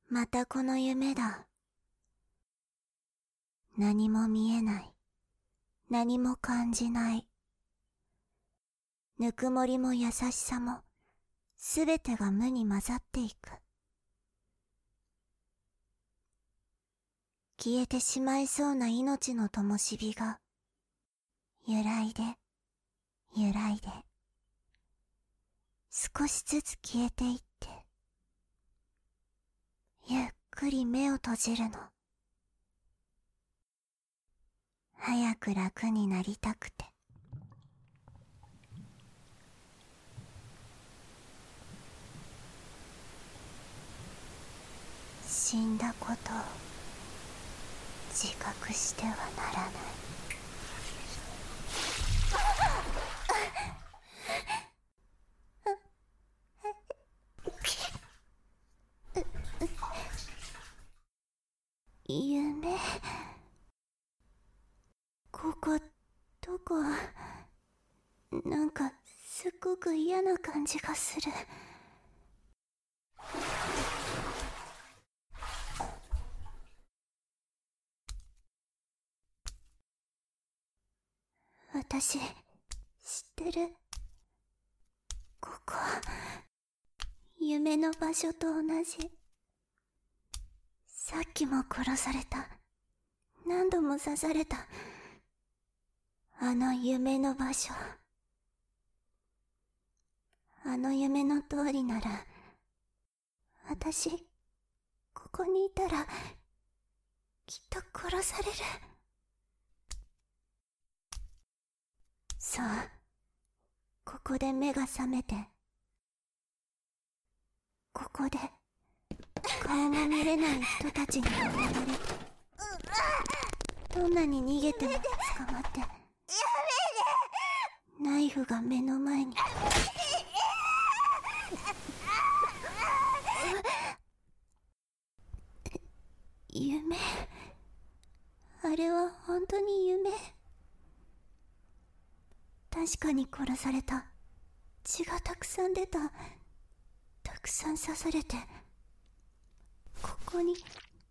またこの夢だ。何も見えない。何も感じない。ぬくもりも優しさも、すべてが無に混ざっていく。消えてしまいそうな命の灯火が、揺らいで、揺らいで、少しずつ消えていって、ゆっくり目を閉じるの。早く楽になりたくて。死んだことを自覚してはならない。夢、ここどこ？なんかすっごく嫌な感じがする。私、知ってる。ここ、夢の場所と同じ。さっきも殺された。何度も刺された。あの夢の場所。あの夢の通りなら、私、ここにいたら、きっと殺される。そう。ここで目が覚めて。ここで、顔も見れない人たちに追われて。どんなに逃げても捕まって。ナイフが目の前に。夢？あれは本当に夢？確かに殺された。血がたくさん出た。たくさん刺されて。ここに。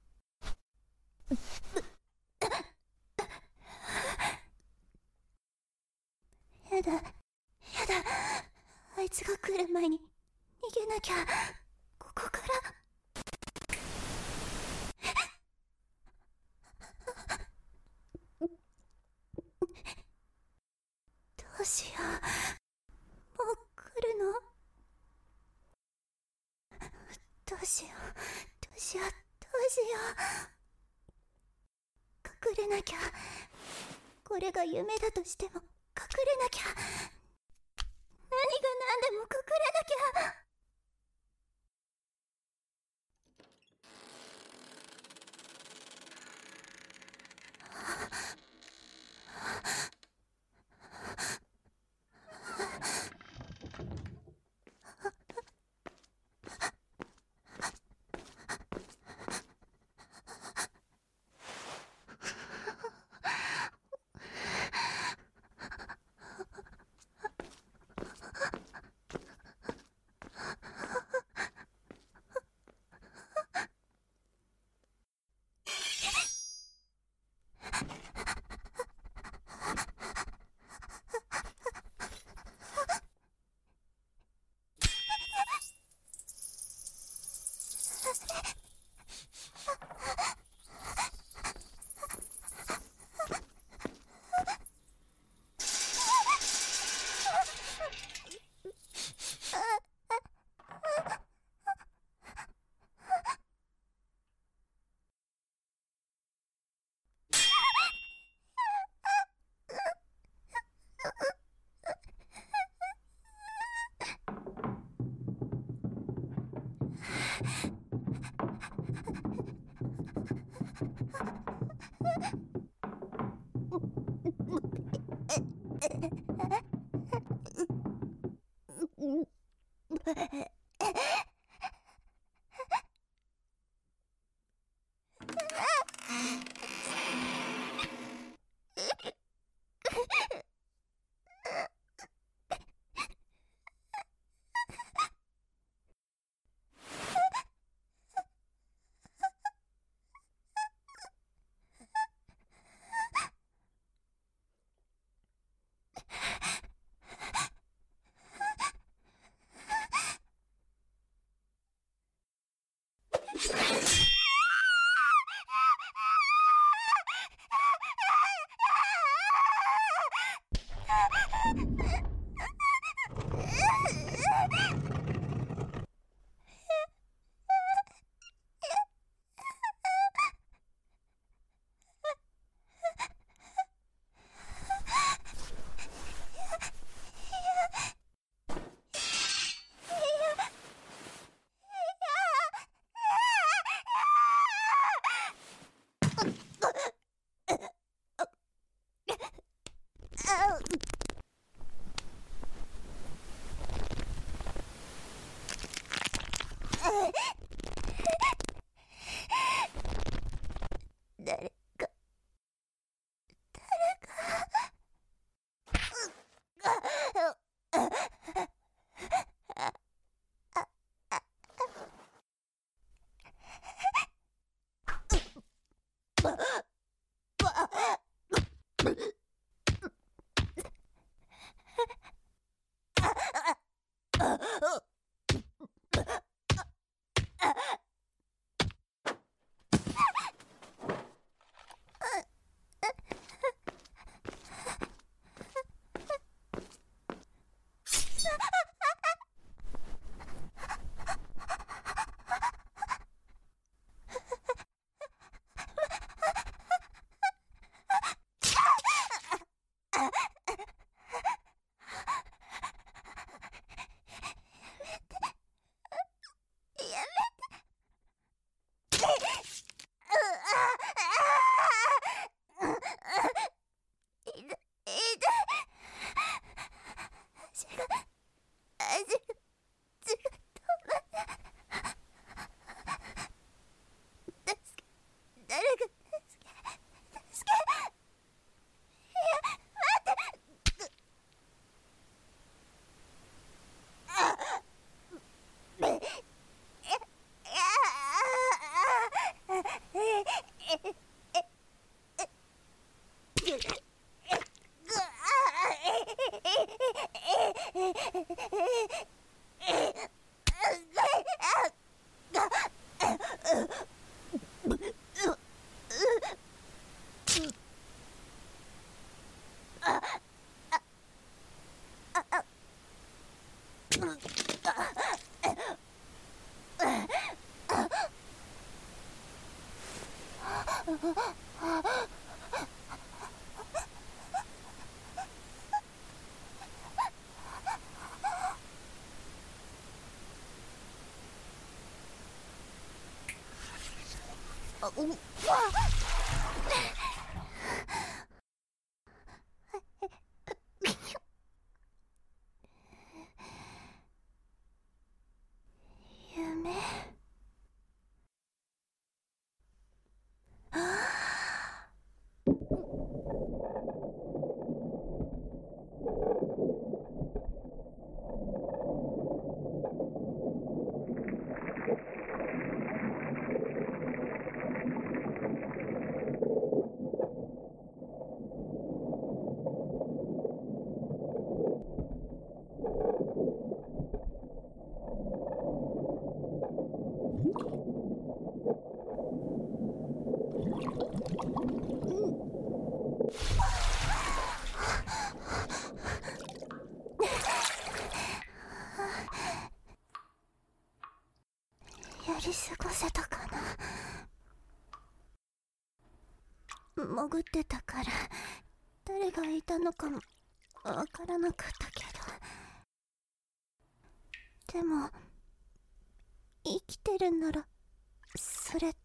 やだ、やだ。あいつが来る前に逃げなきゃ。ここから。どうしよう。もう来るの？どうしよう、どうしよう、どうしよう。隠れなきゃ。これが夢だとしても隠れなきゃ。何が何でも隠れなきゃ。 誰か夢。やり過ごせたかな。潜ってたから誰がいたのかもわからなかったけど、でも生きてるならそれって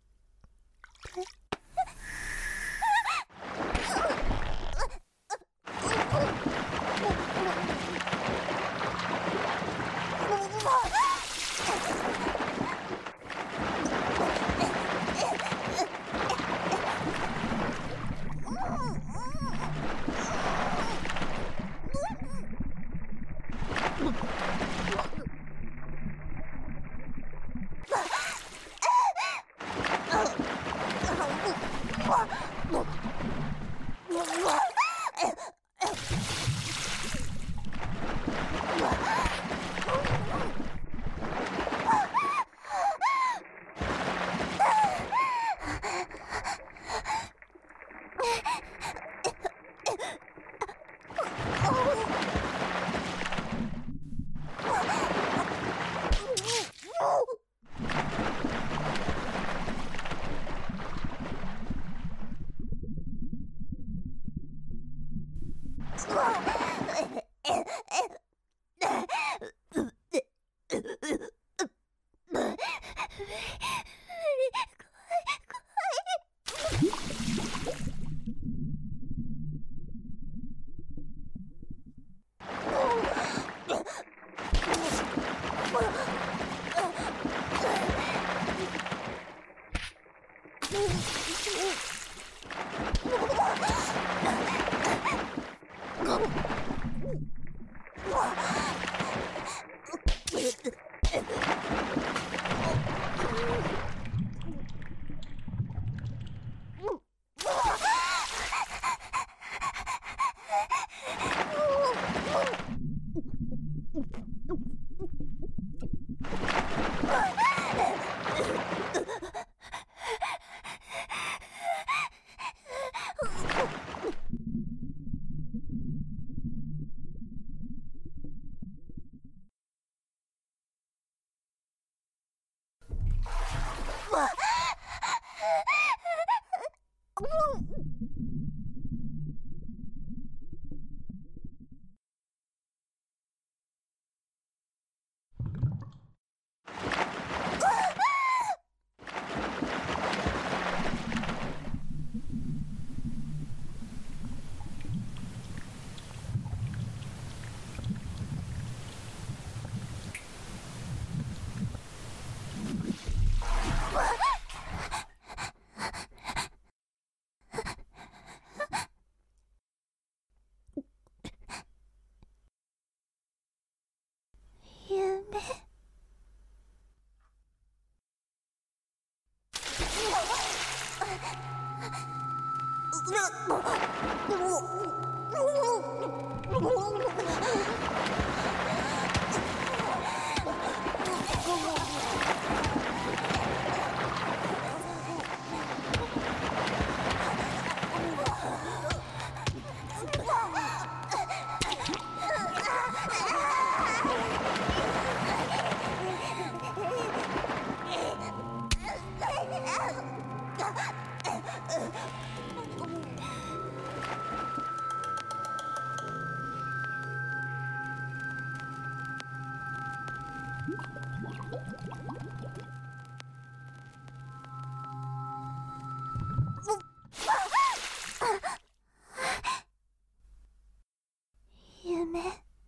夢、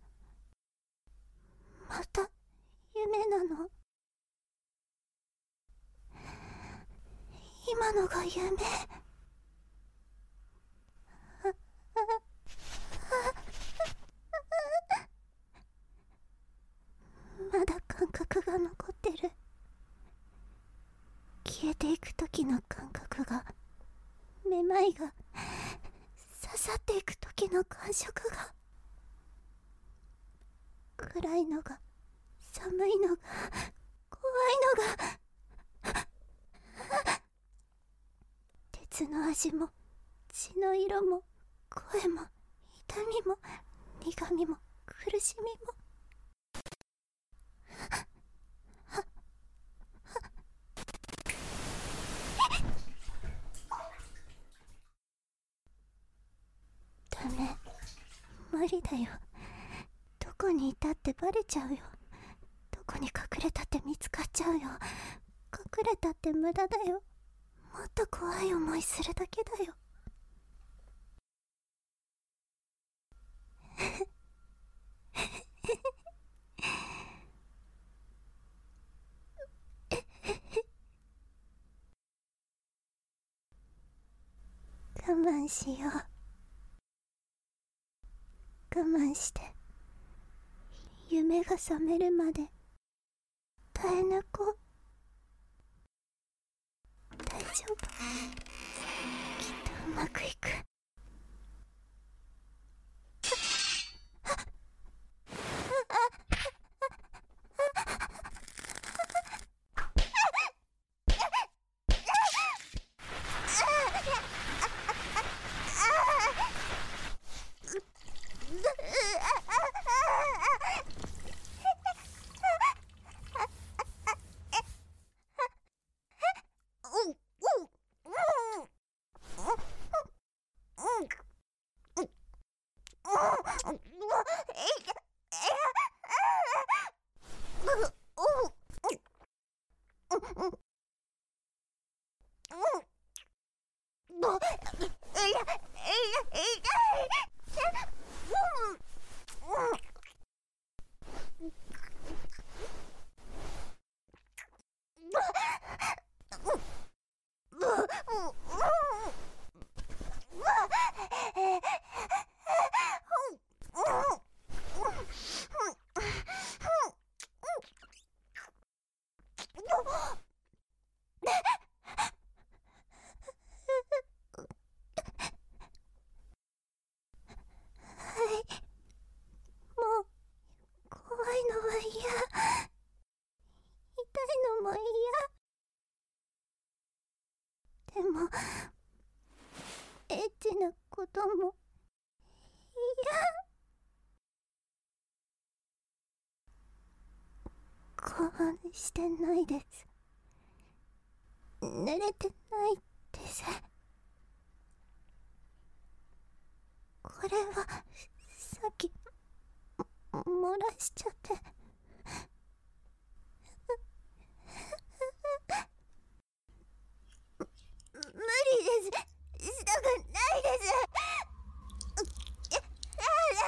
また夢なの？今のが夢？まだ感覚が残ってる。消えていく時の感覚が、めまいが、刺さっていく時の感触が、暗いのが、寒いのが、怖いのが、鉄の味も血の色も声も痛みも苦みも苦しみも、ダメ、無理だよ。どこにいたってバレちゃうよ。どこに隠れたって見つかっちゃうよ。隠れたって無駄だよ。もっと怖い思いするだけだよ。我慢しよう。我慢して夢が覚めるまで耐え抜こう。大丈夫、きっとうまくいく。 ことも興奮してないです。寝れてないです。これはさっき漏らしちゃって。無理です。したくないです。やだ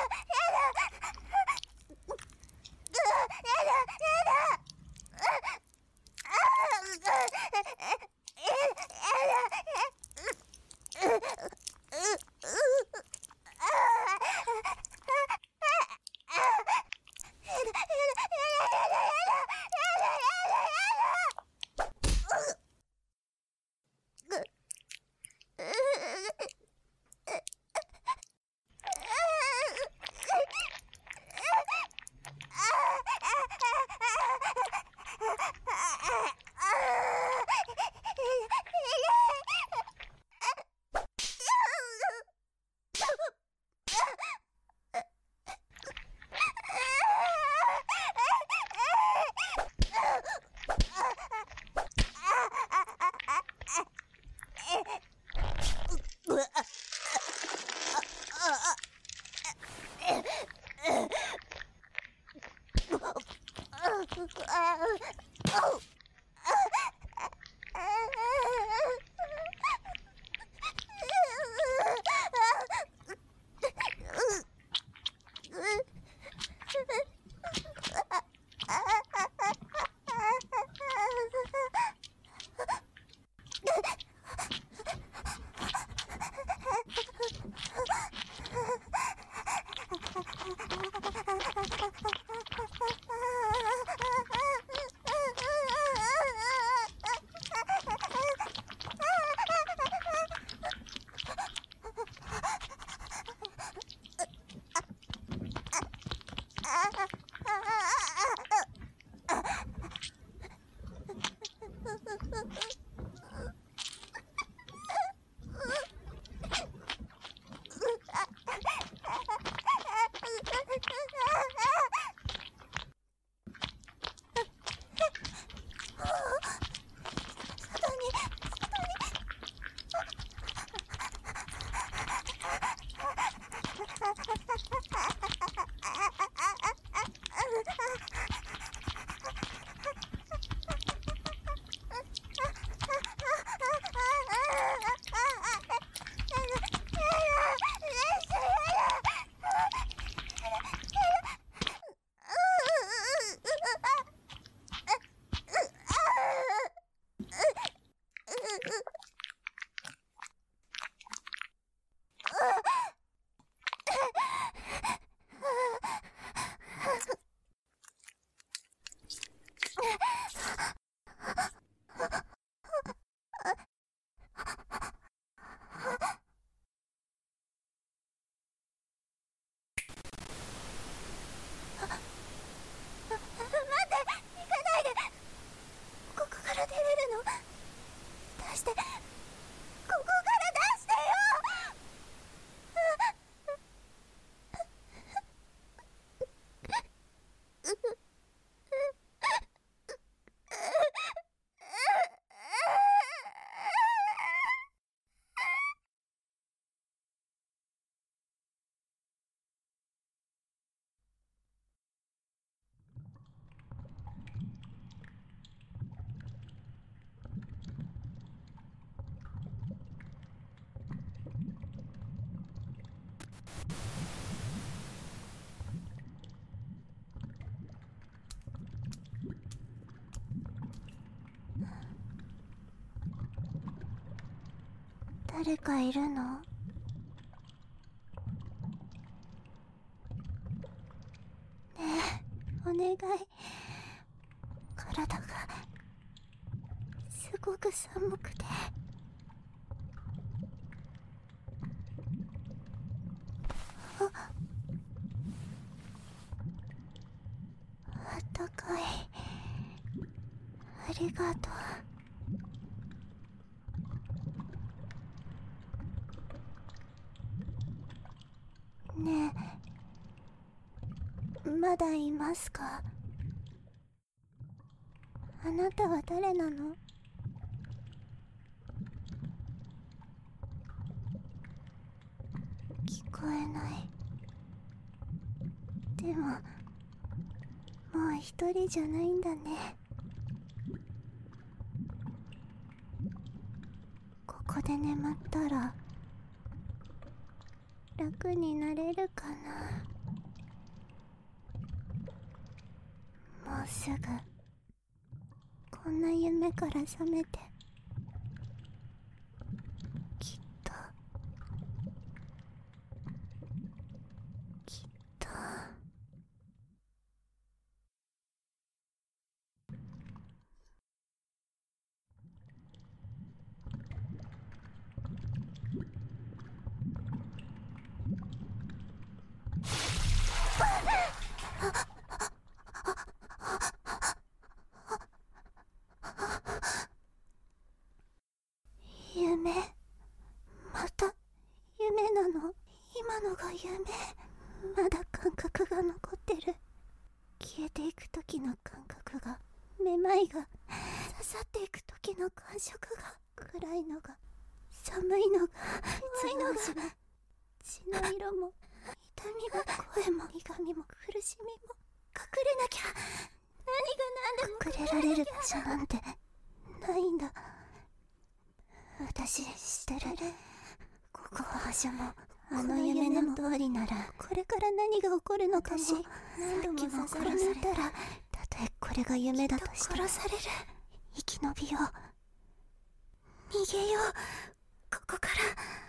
誰かいるの？ねえ、お願い。体がすごく寒くて。あったかい。ありがとう。 ねえ、まだいますか？あなたは誰なの？聞こえない。でも、もう一人じゃないんだね。ここで眠ったら楽になれるかな。もうすぐこんな夢から覚めて、きっときっと。夢？また夢なの？今のが夢？まだ感覚が残ってる。消えていく時の感覚が、めまいが、刺さっていく時の感触が、暗いのが、寒いのが、怖いのが、血の色も、痛みも、声も、苦みも、苦しみも、隠れなきゃ。何が何でも隠れられる場所なんてないんだ。私知ってる。ここ場所もあの夢の通りなら、これから何が起こるのかも。何度も刺されたら、たとえこれが夢だとしても殺される。生き延びよう、逃げよう、ここから。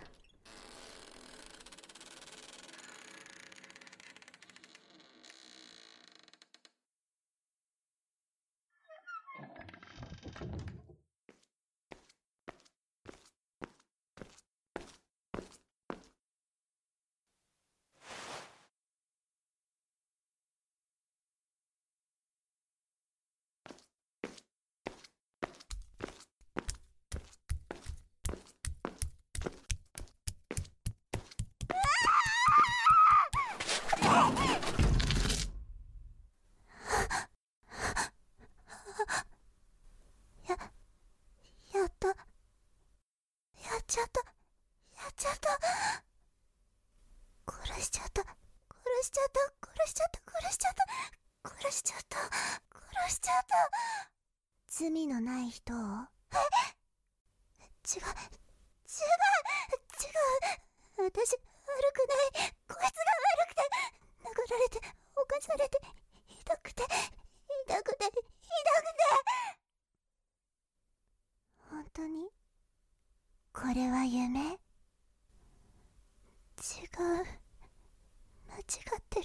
やった。やっちゃった。やっちゃった。殺しちゃった。殺しちゃった。殺しちゃった。殺しちゃった。殺しちゃった。殺しちゃった。罪のない人を？違う。違う。違う。私、悪くない。こいつが悪くて、殴られて、犯されて、ひどくて、ひどくて、ひどくて。本当に？これは夢？違う。間違ってる。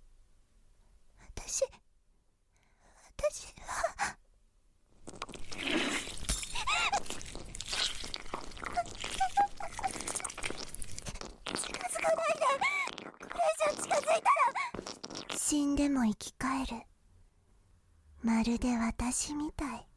私は近づかないで。これ以上近づいたら死んでも生き返る。まるで私みたい。